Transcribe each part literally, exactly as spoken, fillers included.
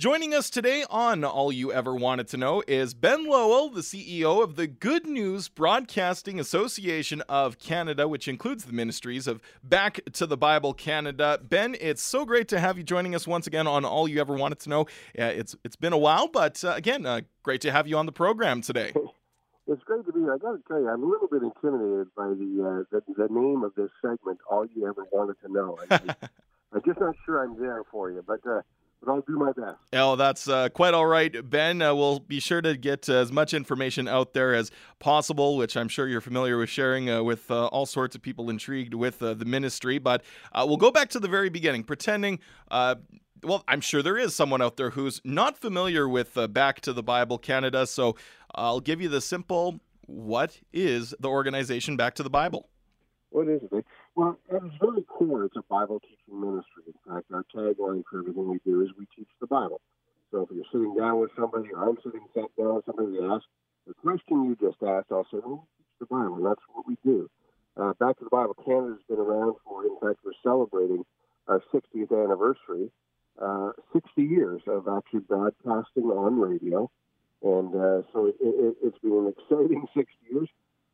Joining us today on All You Ever Wanted to Know is Ben Lowell, the C E O of the Good News Broadcasting Association of Canada, which includes the ministries of Back to the Bible Canada. Ben, it's so great to have you joining us once again on All You Ever Wanted to Know. Uh, it's It's been a while, but uh, again, uh, great to have you on the program today. It's great to be here. I got to tell you, I'm a little bit intimidated by the uh, the, the name of this segment, All You Ever Wanted to Know. I, I, I'm just not sure I'm there for you, but uh, but I'll do my best. Oh, that's uh, quite all right, Ben. Uh, we'll be sure to get uh, as much information out there as possible, which I'm sure you're familiar with sharing uh, with uh, all sorts of people intrigued with uh, the ministry. But uh, we'll go back to the very beginning, pretending... Uh, Well, I'm sure there is someone out there who's not familiar with uh, Back to the Bible Canada, so I'll give you the simple, what is the organization Back to the Bible? What is it? Well, at its very core, it's a Bible teaching ministry. In fact, our tagline for everything we do is we teach the Bible. So if you're sitting down with somebody, or I'm sitting sat down with somebody, they ask the question you just asked, I'll say, well, we teach the Bible, and that's what we do. Uh, Back to the Bible Canada has been around for, in fact, we're celebrating our sixtieth anniversary. Uh, sixty years of actually broadcasting on radio. And uh, so it, it, it's been an exciting sixty years,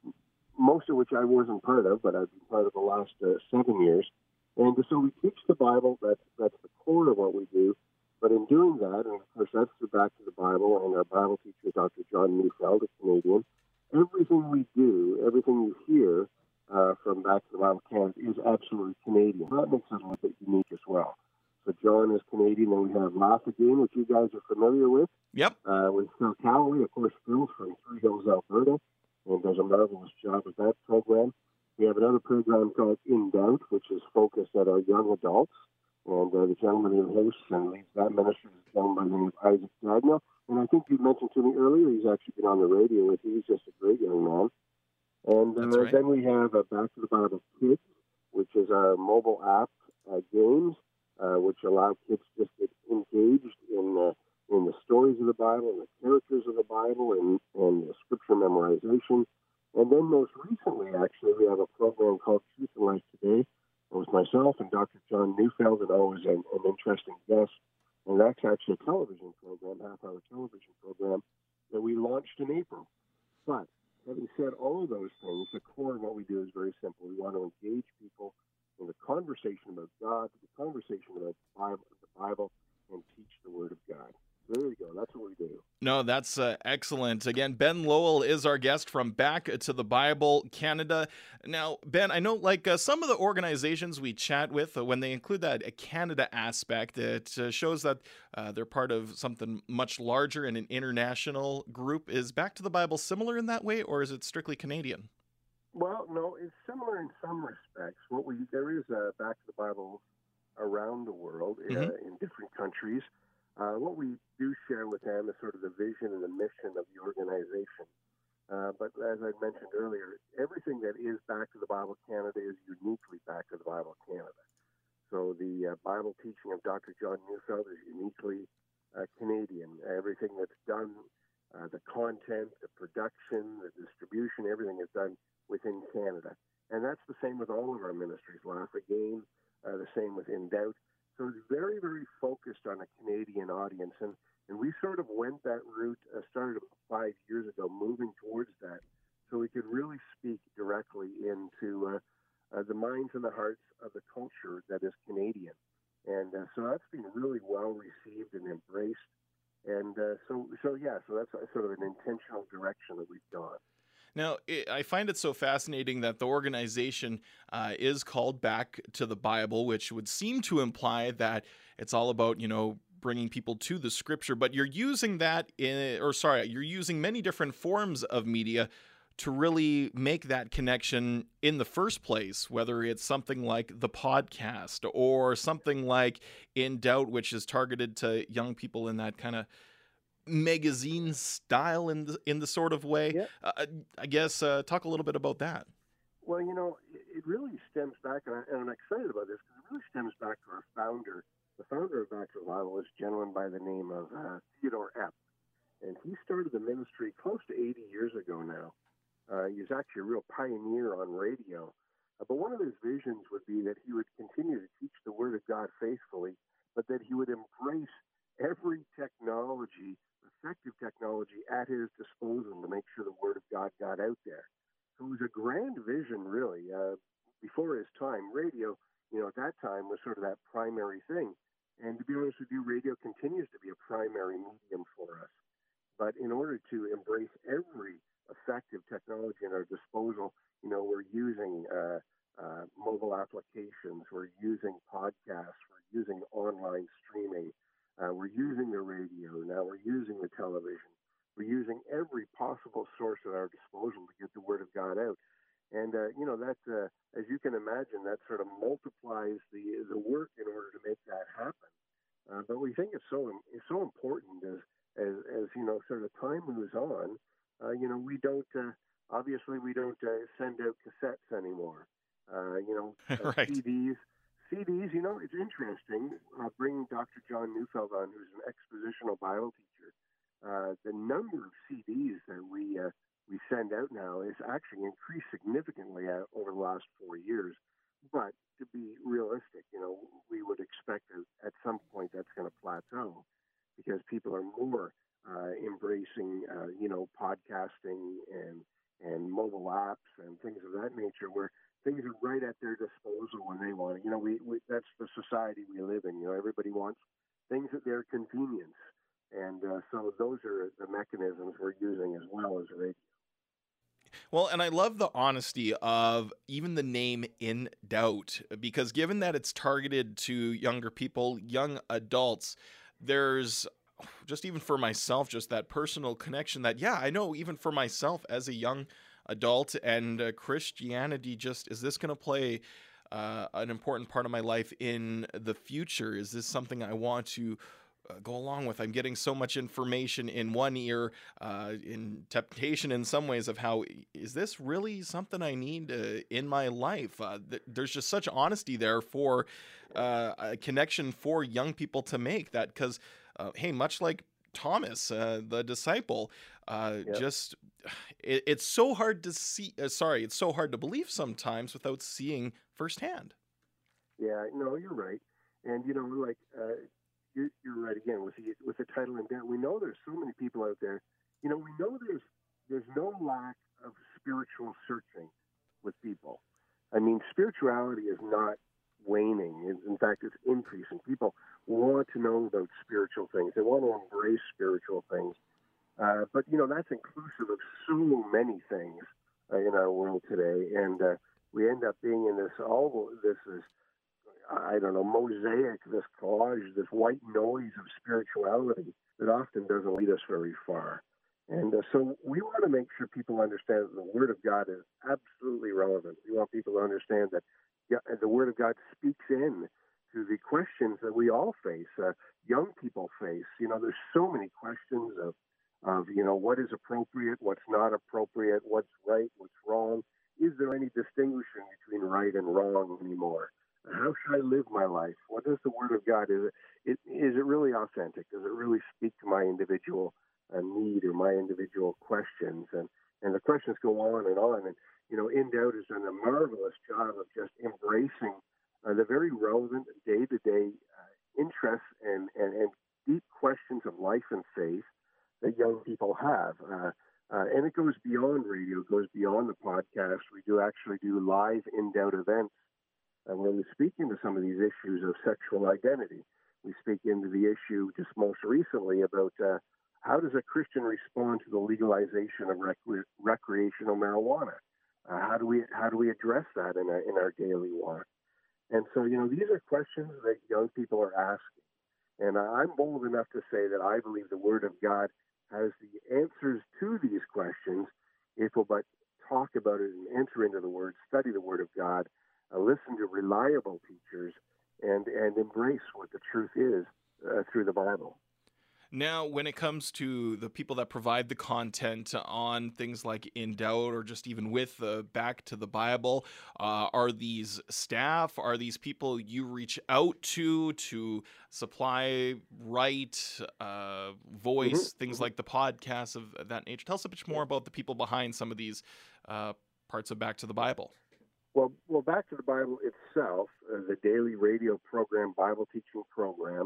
most of which I wasn't part of, but I've been part of the last uh, seven years. And so we teach the Bible. That's, that's the core of what we do. But in doing that, and of course that's the Back to the Bible, and our Bible teacher, Doctor John Neufeld, a Canadian, everything we do, everything you hear uh, from Back to the Bible Canada is absolutely Canadian. That makes us a little bit unique as well. So John is Canadian, and we have Laugh Again, which you guys are familiar with. Yep. Uh, with Phil Callaway, of course, Phil's from Three Hills, Alberta, and does a marvelous job with that program. We have another program called In Doubt, which is focused at our young adults. And uh, the gentleman who hosts and leads that ministry is a gentleman by the name of Isaac Gagnon. And I think you mentioned to me earlier, he's actually been on the radio with you. He's just a great young man. And uh, right. Then we have uh, Back to the Bible Kids, which is our mobile app uh, games. Uh, which allow kids just to get engaged in uh, in the stories of the Bible, and the characters of the Bible, and, and the scripture memorization. And then most recently, actually, we have a program called Truth and Life Today. It was myself and Doctor John Neufeld, and always an, an interesting guest. And that's actually a television program, half-hour television program, that we launched in April. But having said all of those things, the core of what we do is very simple. We want to engage people in the conversation about God, the conversation about the Bible, the Bible, and teach the Word of God. There you go. That's what we do. No, that's uh, excellent. Again, Ben Lowell is our guest from Back to the Bible Canada. Now, Ben, I know like uh, some of the organizations we chat with, uh, when they include that uh, Canada aspect, it uh, shows that uh, they're part of something much larger and an international group. Is Back to the Bible similar in that way, or is it strictly Canadian? Well, no, it's similar in some respects. What we there is a Back to the Bible around the world uh, Mm-hmm. in different countries. Uh, what we do share with them is sort of the vision and the mission of the organization. Uh, but as I mentioned earlier, everything that is Back to the Bible Canada is uniquely Back to the Bible Canada. So the uh, Bible teaching of Doctor John Neufeld is uniquely uh, Canadian. Everything that's done, uh, the content, the production, the distribution, everything is done within Canada. And that's the same with all of our ministries, Laugh Again, uh, the same with In Doubt. So it's very, very focused on a Canadian audience. And, and we sort of went that route, uh, started about five years ago, moving towards that, so we could really speak directly into uh, uh, the minds and the hearts of the culture that is Canadian. And uh, so that's been really well received and embraced. And uh, so, so, yeah, so that's sort of an intentional direction that we've gone. Now, it, I find it so fascinating that the organization uh, is called Back to the Bible, which would seem to imply that it's all about, you know, bringing people to the scripture, but you're using that in, or sorry, you're using many different forms of media to really make that connection in the first place, whether it's something like the podcast or something like In Doubt, which is targeted to young people in that kind of magazine style in the, in the sort of way. Yeah. Uh, I guess uh, talk a little bit about that. Well, you know, it really stems back, and, I, and I'm excited about this because it really stems back to our founder. The founder of Back to the Bible is a gentleman by the name of uh, Theodore Epp, and he started the ministry close to eighty years ago now. Uh, he was actually a real pioneer on radio. Uh, but one of his visions would be that he would continue to teach the Word of God faithfully, but that he would embrace every technology, effective technology, at his disposal to make sure the Word of God got out there. So it was a grand vision, really. Uh, before his time, radio, you know, at that time was sort of that primary thing. And to be honest with you, radio continues to be a primary medium for us. But in order to embrace every effective technology at our disposal, you know, we're using uh, uh, mobile applications, we're using podcasts, we're using online streaming, uh, we're using the radio, now we're using the television. We're using every possible source at our disposal to get the Word of God out. And, uh, you know, that, uh, as you can imagine, that sort of multiplies the the work in order to make that happen. Uh, but we think it's so it's so important as, as, as you know, sort of time moves on. Uh, you know, we don't, uh, obviously, we don't uh, send out cassettes anymore. Uh, you know, uh, Right. C Ds. C Ds, you know, it's interesting, uh, bringing Doctor John Neufeld on, who's an expositional Bible teacher. Uh, the number of C Ds that we uh, we send out now is actually increased significantly uh, over the last four years. But to be realistic, you know, we would expect that at some point that's going to plateau because people are more uh, embracing, uh, you know, podcasting and and mobile apps and things of that nature, where things are right at their disposal when they want it. You know, we, we that's the society we live in. You know, everybody wants things at their convenience. And uh, so those are the mechanisms we're using as well as radio. Well, and I love the honesty of even the name In Doubt, because given that it's targeted to younger people, young adults, there's just even for myself, just that personal connection that, yeah, I know even for myself as a young adult and uh, Christianity, just is this going to play uh, an important part of my life in the future? Is this something I want to uh, go along with? I'm getting so much information in one ear, uh, in temptation in some ways of how, is this really something I need uh, in my life? Uh, th- there's just such honesty there for uh, a connection for young people to make that, because, uh, hey, much like Thomas, uh, the disciple, uh, Yep. just it, it's so hard to see. Uh, sorry, it's so hard to believe sometimes without seeing firsthand. Yeah, no, you're right. And, you know, like, uh, you're, you're right again with the, with the title In Doubt. We know there's so many people out there. You know, we know there's, there's no lack of spiritual searching with people. I mean, spirituality is not waning. In fact, it's increasing. People want to know about spiritual things. They want to embrace spiritual things. Uh, but, you know, that's inclusive of so many things uh, in our world today. And uh, we end up being in this, all this is, I don't know, mosaic, this collage, this white noise of spirituality that often doesn't lead us very far. And uh, so we want to make sure people understand that the Word of God is absolutely relevant. We want people to understand that yeah, the Word of God speaks in to the questions that we all face, uh, young people face. You know, there's so many questions of, of, you know, what is appropriate, what's not appropriate, what's right, what's wrong. Is there any distinguishing between right and wrong anymore? How should I live my life? What is the Word of God? Is it, it is it really authentic? Does it really speak to my individual uh, need or my individual questions? And and the questions go on and on. And you know, In Doubt has done a marvelous job of just embracing uh, the very relevant day-to-day uh, interests and, and and deep questions of life and faith that young people have. Uh, uh, and it goes beyond radio. It goes beyond the podcast. We do actually do live In Doubt events. And when we speak into some of these issues of sexual identity, we speak into the issue just most recently about uh, how does a Christian respond to the legalization of rec- recreational marijuana? Uh, how do we how do we address that in our, in our daily walk? And so, you know, these are questions that young people are asking. And I'm bold enough to say that I believe the Word of God has the answers to these questions if we'll but talk about it and enter into the Word, study the Word of God, uh, listen to reliable teachers, and, and embrace what the truth is uh, through the Bible. Now, when it comes to the people that provide the content on things like In Doubt or just even with uh, Back to the Bible, uh, are these staff, are these people you reach out to to supply right uh, voice, Mm-hmm. things Mm-hmm. like the podcasts of that nature? Tell us a bit more about the people behind some of these uh, parts of Back to the Bible. Well, well, Back to the Bible itself, uh, the daily radio program, Bible teaching program,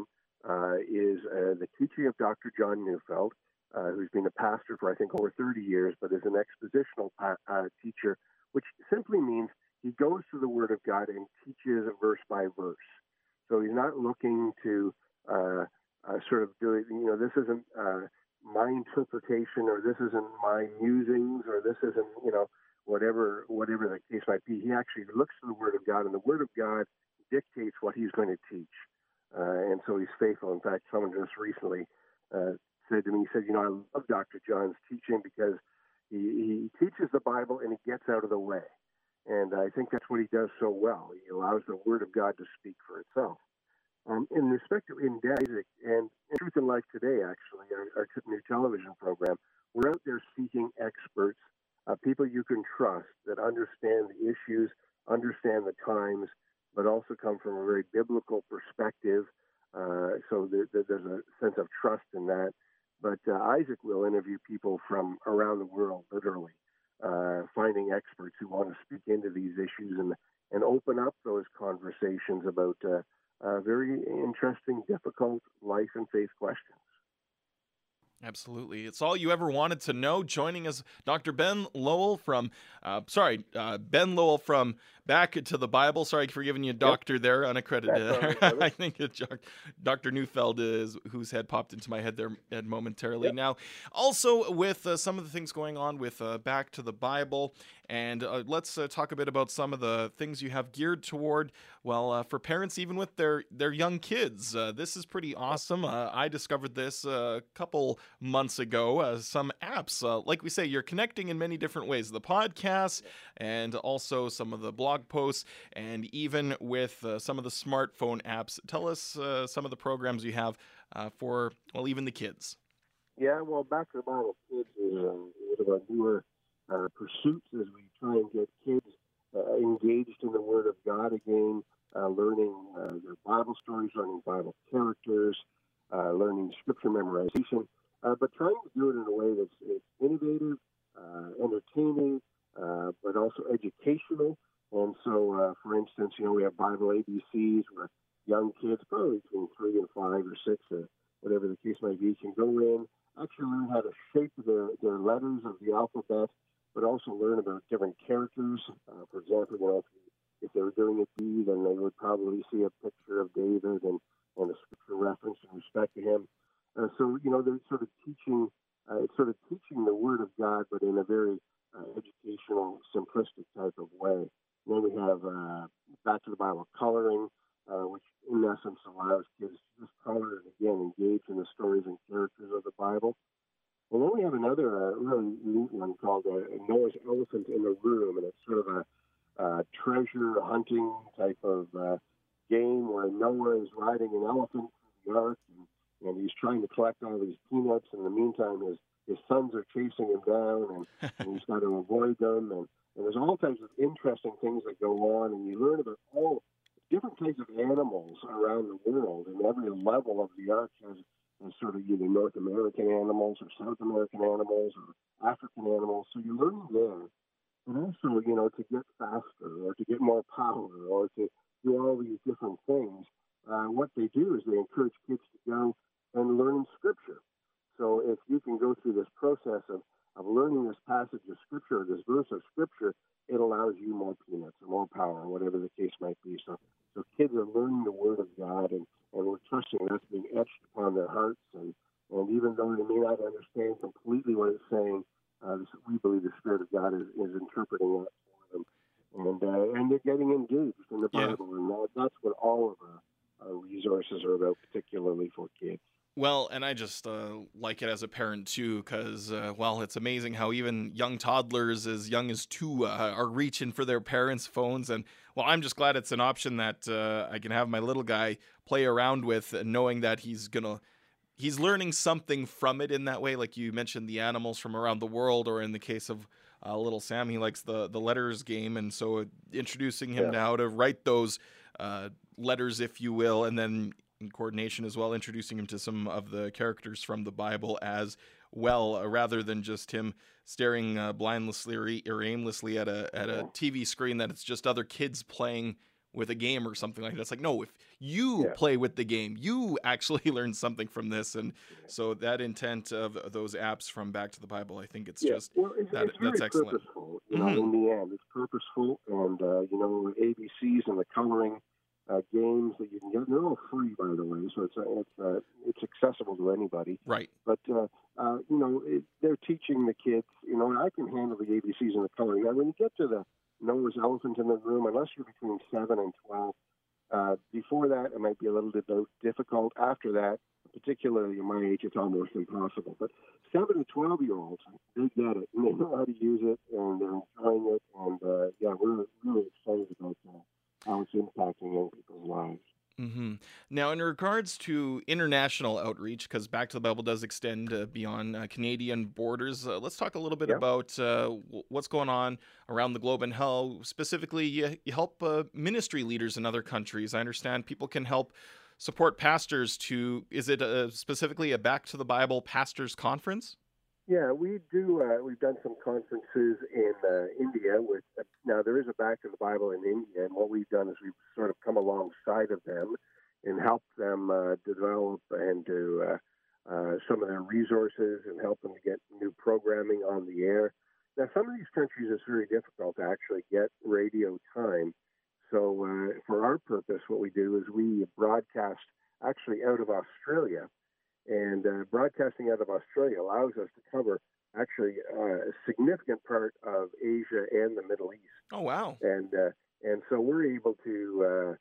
uh, is uh, the teaching of Doctor John Neufeld, uh, who's been a pastor for, I think, over thirty years, but is an expositional pa- uh, teacher, which simply means he goes to the Word of God and teaches verse by verse. So he's not looking to uh, uh, sort of do it, you know, this isn't uh, my interpretation, or this isn't my musings, or this isn't, you know, whatever whatever the case might be. He actually looks to the Word of God, and the Word of God dictates what he's going to teach. Uh, and so he's faithful. In fact, someone just recently uh, said to me, he said, you know, I love Doctor John's teaching because he, he teaches the Bible and he gets out of the way. And I think that's what he does so well. He allows the Word of God to speak for itself. Um, in respect to in Isaac and in Truth and Life Today, actually, our, our new television program, we're out there seeking experts, uh, people you can trust that understand the issues, understand the times, but also come from a very biblical perspective. Uh, so there, there's a sense of trust in that. But uh, Isaac will interview people from around the world, literally, uh, finding experts who want to speak into these issues and, and open up those conversations about uh, uh, very interesting, difficult life and faith questions. Absolutely. It's all you ever wanted to know. Joining us, Doctor Ben Lowell from, uh, sorry, uh, Ben Lowell from Back to the Bible. Sorry for giving you a doctor yep. there, unaccredited. Right, I think it's Doctor Neufeld is whose head popped into my head there head momentarily. Yep. Now, also with uh, some of the things going on with uh, Back to the Bible, and uh, let's uh, talk a bit about some of the things you have geared toward, well, uh, for parents even with their, their young kids. Uh, this is pretty awesome. Uh, I discovered this a couple months ago, uh, some apps. Uh, like we say, you're connecting in many different ways. The podcasts and also some of the blog posts, and even with uh, some of the smartphone apps. Tell us uh, some of the programs you have uh, for, well, even the kids. Yeah, well, Back to the Bible Kids is uh, one of our newer uh, pursuits as we try and get kids uh, engaged in the Word of God again, uh, learning uh, their Bible stories, learning Bible characters, uh, learning Scripture memorization. Uh, but trying to do it in a way that's it's innovative, uh, entertaining, uh, but also educational. And so, uh, for instance, you know, we have Bible A B Cs where young kids, probably between three and five or six, or whatever the case might be, can go in, actually learn how to shape their, their letters of the alphabet, but also learn about different characters. Uh, for example, you know, if, if they were doing a D, then they would probably see a picture of David and, and a scripture reference in respect to him. Uh, so, you know, they're sort of teaching, uh, it's sort of teaching the Word of God, but in a very uh, educational, simplistic type of way. And then we have uh, Back to the Bible coloring, uh, which in essence allows kids to just color and, again, engage in the stories and characters of the Bible. And then we have another uh, really neat one called uh, Noah's Elephant in the Room, and it's sort of a uh, treasure hunting type of uh, game where Noah is riding an elephant through the ark, and and he's trying to collect all these peanuts. In the meantime, his, his sons are chasing him down, and, and he's got to avoid them. And, and there's all types of interesting things that go on, and you learn about all different kinds of animals around the world. And every level of the ark has, has sort of either North American animals or South American animals or African animals. So you learn there. And also, you know, to get faster or to get more power or to do all these different things, uh, what they do is they encourage kids to go and learn Scripture. So if you can go through this process of, of learning this passage of Scripture, or this verse of Scripture, it allows you more peanuts or more power, whatever the case might be. So so kids are learning the Word of God, and, and we're trusting that's being etched upon their hearts. And, and even though they may not understand completely what it's saying, uh, we believe the Spirit of God is, is interpreting that for them. And, uh, and they're getting engaged in the Bible, yeah. and that, that's what all of our, our resources are about, particularly for kids. Well, and I just uh, like it as a parent, too, because, uh, well, it's amazing how even young toddlers as young as two uh, are reaching for their parents' phones. And, well, I'm just glad it's an option that uh, I can have my little guy play around with, knowing that he's going to he's learning something from it in that way. Like you mentioned, the animals from around the world, or in the case of uh, little Sam, he likes the, the letters game. And so introducing him yeah. to how to write those uh, letters, if you will, and then in coordination as well, introducing him to some of the characters from the Bible as well, uh, rather than just him staring uh, blindlessly or, or aimlessly at a at a T V screen that it's just other kids playing with a game or something like that. It's like, no, if you Yeah. play with the game, you actually learn something from this. And so that intent of those apps from Back to the Bible, I think it's Yeah, just well, it's, that it's that's very excellent. purposeful. You know, Hmm. in the end, it's purposeful, and uh, you know, A B Cs and the coloring uh, games that you can get. They're all free, by the way, so it's uh, it's uh, it's accessible to anybody. Right. But uh, uh, you know, it, they're teaching the kids. You know, and I can handle the A B Cs and the coloring. Now, when you get to the Noah's elephant in the room, unless you're between seven and twelve, uh, before that, it might be a little bit difficult. After that, particularly in my age, it's almost impossible. But seven to twelve year olds, they get it, and they know how to use it, and they're enjoying it. And uh, yeah, we're really excited about uh, how it's impacting young people's lives. Hmm. Now, in regards to international outreach, because Back to the Bible does extend uh, beyond uh, Canadian borders, uh, let's talk a little bit Yeah. about uh, w- what's going on around the globe and how specifically you, you help uh, ministry leaders in other countries. I understand people can help support pastors to, is it uh specifically a Back to the Bible pastors conference? Yeah, we do. Uh, we've done some conferences in uh, India. With uh, now there is a Back to the Bible in India, and what we've done is we've sort of come alongside of them and helped them uh, develop and do uh, uh, some of their resources and help them to get new programming on the air. Now, some of these countries it's very difficult to actually get radio time. So, uh, for our purpose, what we do is we broadcast actually out of Australia. And uh, broadcasting out of Australia allows us to cover actually uh, a significant part of Asia and the Middle East. Oh, wow. And uh, and so we're able to uh,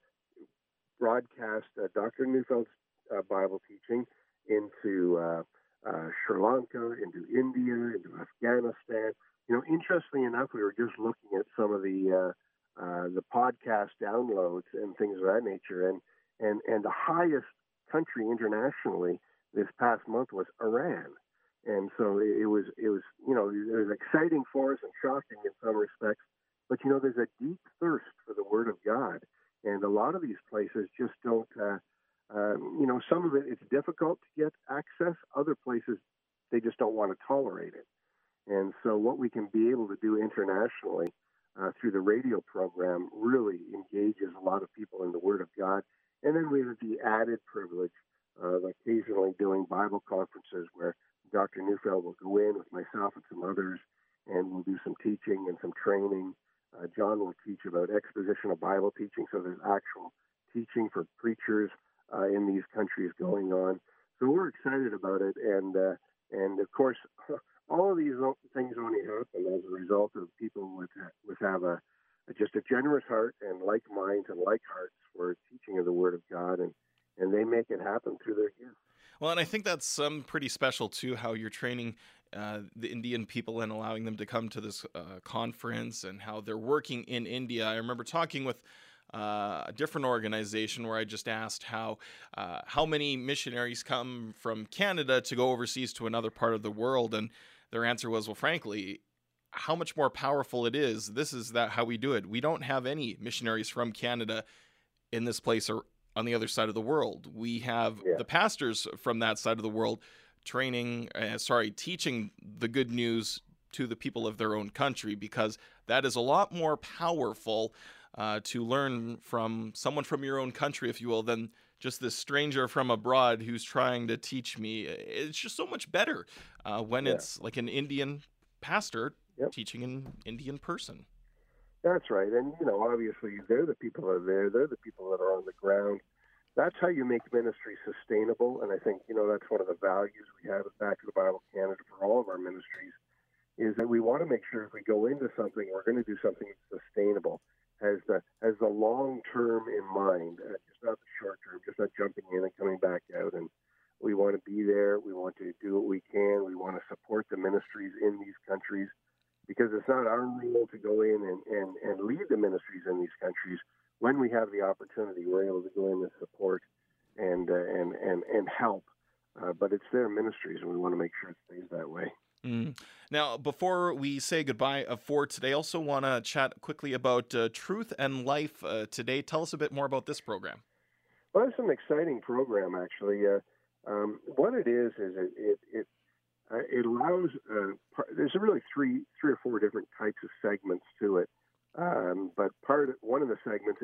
broadcast uh, Doctor Neufeld's uh, Bible teaching into uh, uh, Sri Lanka, into India, into Afghanistan. You know, interestingly enough, we were just looking at some of the uh, uh, the podcast downloads and things of that nature, and and and the highest country internationally this past month was Iran. And so it was, it was, you know, it was exciting for us and shocking in some respects. But, you know, there's a deep thirst for the Word of God. And a lot of these places just don't, uh, um, you know, some of it, it's difficult to get access. Other places, they just don't want to tolerate it. And so what we can be able to do internationally uh, through the radio program really engages a lot of people in the Word of God. And then we have the added privilege of occasionally doing Bible conferences where Doctor Neufeld will go in with myself and some others, and we'll do some teaching and some training. Uh, John will teach about expositional Bible teaching, so there's actual teaching for preachers uh, in these countries going on. So we're excited about it, and uh, and of course, all of these things only happen as a result of people with with have a just a generous heart and like minds and like hearts for teaching of the Word of God, and and they make it happen through their gifts. Well, and I think that's um, pretty special too, how you're training uh, the Indian people and allowing them to come to this uh, conference and how they're working in India. I remember talking with uh, a different organization where I just asked how uh, how many missionaries come from Canada to go overseas to another part of the world, and their answer was, well, frankly, how much more powerful it is. This is that how we do it. We don't have any missionaries from Canada in this place or on the other side of the world. We have Yeah. the pastors from that side of the world training, uh, sorry, teaching the good news to the people of their own country, because that is a lot more powerful uh, to learn from someone from your own country, if you will, than just this stranger from abroad who's trying to teach me. It's just so much better uh, when Yeah. it's like an Indian pastor Yep. teaching an Indian person. That's right. And, you know, obviously they're the people that are there. They're the people that are on the ground. That's how you make ministry sustainable. And I think, you know, that's one of the values we have at Back to the Bible Canada for all of our ministries, is that we want to make sure if we go into something, we're going to do something that's sustainable, has the, has the long term in mind, uh, just not the short term, just not jumping in and coming back out. And we want to be there. We want to do what we can. We want to support the ministries in these countries, because it's not our role to go in and, and, and lead the ministries in these countries. When we have the opportunity, we're able to go in and support and uh, and, and, and help. Uh, but it's their ministries, and we want to make sure it stays that way. Mm. Now, before we say goodbye uh, for today, I also want to chat quickly about uh, Truth and Life uh, today. Tell us a bit more about this program. Well, it's an exciting program, actually. Uh, um, what it is is it it, it Uh, it allows, uh, par- there's really three, three or four different types of segments to it. Um, but part of, one of the segments is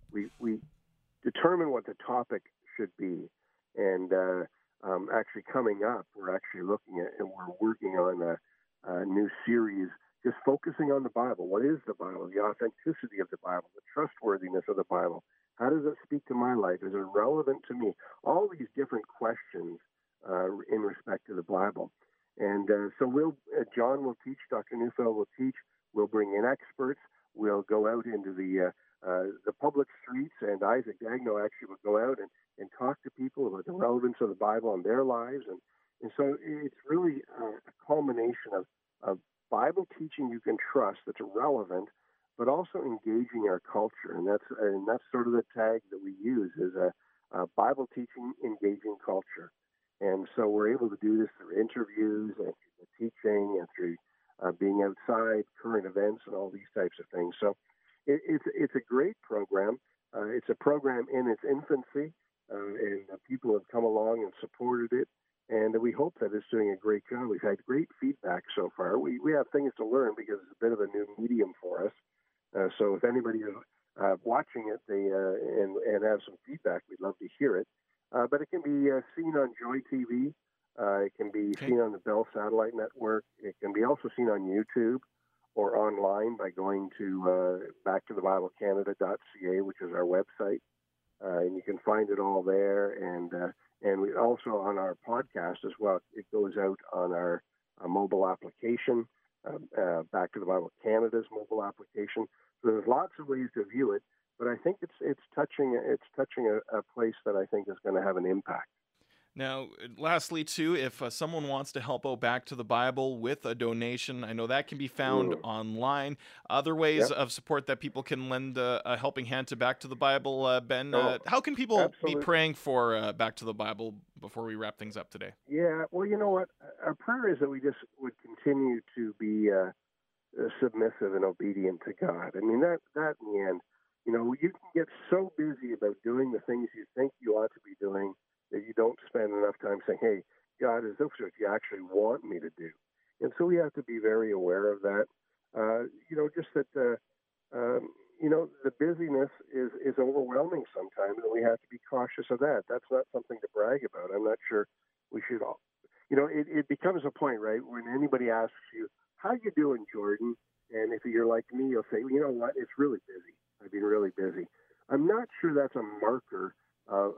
we, we determine what the topic should be. And uh, um, actually coming up, we're actually looking at and we're working on a, a new series just focusing on the Bible. What is the Bible? The authenticity of the Bible, the trustworthiness of the Bible. How does it speak to my life? Is it relevant to me? All these different questions uh, in respect to the Bible. And uh, so we'll, uh, John will teach, Doctor Neufeld will teach, we'll bring in experts, we'll go out into the uh, uh, the public streets, and Isaac Dagno actually will go out and, and talk to people about the relevance of the Bible in their lives. And, and so it's really uh, a culmination of, of Bible teaching you can trust that's relevant, but also engaging our culture. And that's and that's sort of the tag that we use is a, a Bible teaching, engaging culture. And so we're able to do this through interviews and through the teaching and through uh, being outside, current events, and all these types of things. So it, it's it's a great program. Uh, it's a program in its infancy, uh, and uh, people have come along and supported it. And we hope that it's doing a great job. We've had great feedback so far. We we have things to learn because it's a bit of a new medium for us. Uh, so if anybody is uh, watching it they uh, and, and have some feedback, we'd love to hear it. Uh, but it can be uh, seen on Joy T V. Uh, it can be okay. seen on the Bell Satellite Network. It can be also seen on YouTube or online by going to uh, back to the bible canada dot c a, which is our website. Uh, and you can find it all there. And uh, and we also on our podcast as well. It goes out on our uh, mobile application, uh, uh, Back to the Bible Canada's mobile application. So there's lots of ways to view it. But I think it's it's touching it's touching a, a place that I think is going to have an impact. Now, lastly, too, if uh, someone wants to help out Back to the Bible with a donation, I know that can be found mm. online. Other ways yep. of support that people can lend uh, a helping hand to Back to the Bible, uh, Ben. Uh, oh, how can people absolutely. be praying for uh, Back to the Bible before we wrap things up today? Yeah, well, you know what? Our prayer is that we just would continue to be uh, submissive and obedient to God. I mean, that that in the end. You know, you can get so busy about doing the things you think you ought to be doing that you don't spend enough time saying, hey, God, is this what you actually want me to do? And so we have to be very aware of that. Uh, you know, just that, uh, um, you know, the busyness is, is overwhelming sometimes, and we have to be cautious of that. That's not something to brag about. I'm not sure we should all. You know, it, it becomes a point, right, when anybody asks you, how you doing, Jordan? And if you're like me, you'll say, well, you know what, it's really busy. I've been really busy. I'm not sure that's a marker of,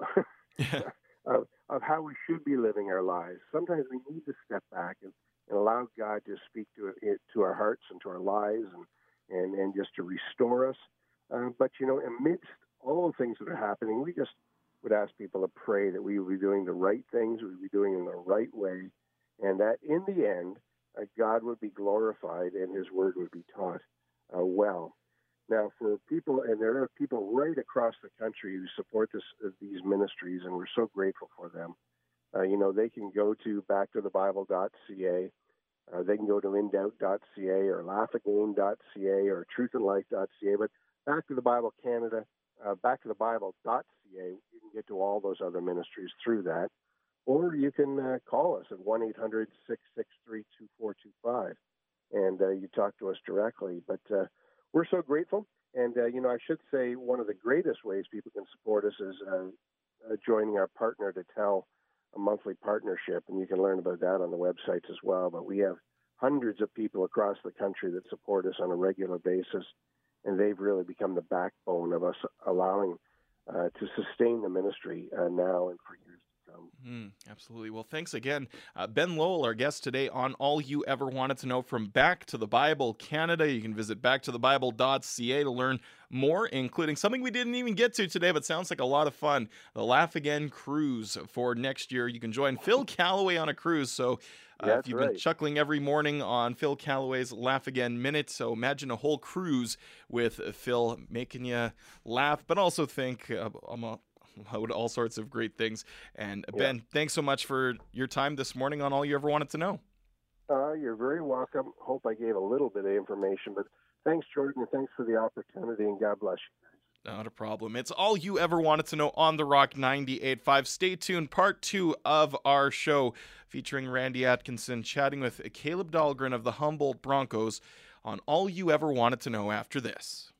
of, of how we should be living our lives. Sometimes we need to step back and, and allow God to speak to it, to our hearts and to our lives and, and, and just to restore us. Uh, but, you know, amidst all the things that are happening, we just would ask people to pray that we would be doing the right things, we would be doing it in the right way, and that in the end, uh, God would be glorified and his word would be taught uh, well. Now, for people, and there are people right across the country who support this, uh, these ministries, and we're so grateful for them. Uh, you know, they can go to back to the bible dot c a, uh, they can go to in doubt dot c a or laugh again dot c a or truth and life dot c a, but Back to the Bible Canada, uh, back to the bible dot c a, you can get to all those other ministries through that. Or you can uh, call us at one eight hundred six six three two four two five, and uh, you talk to us directly. But uh, we're so grateful. And, uh, you know, I should say one of the greatest ways people can support us is uh, uh, joining our Partner to Tell, a monthly partnership. And you can learn about that on the websites as well. But we have hundreds of people across the country that support us on a regular basis. And they've really become the backbone of us allowing uh, to sustain the ministry uh, now and for years to come. Mm, absolutely. Well, thanks again. Uh, Ben Lowell, our guest today on All You Ever Wanted to Know from Back to the Bible Canada. You can visit back to the bible dot c a to learn more, including something we didn't even get to today, but sounds like a lot of fun, the Laugh Again cruise for next year. You can join Phil Callaway on a cruise. So uh, That's if you've right. been chuckling every morning on Phil Callaway's Laugh Again Minute, so imagine a whole cruise with Phil making you laugh, but also think uh, I'm a about all sorts of great things. And yeah. Ben, thanks so much for your time this morning on All You Ever Wanted to Know. Uh, you're very welcome. Hope I gave a little bit of information, but thanks, Jordan, and thanks for the opportunity, and God bless you. Not a problem. It's All You Ever Wanted to Know on The Rock ninety-eight point five. Stay tuned. Part two of our show featuring Randy Atkinson chatting with Caleb Dahlgren of the Humboldt Broncos on All You Ever Wanted to Know after this.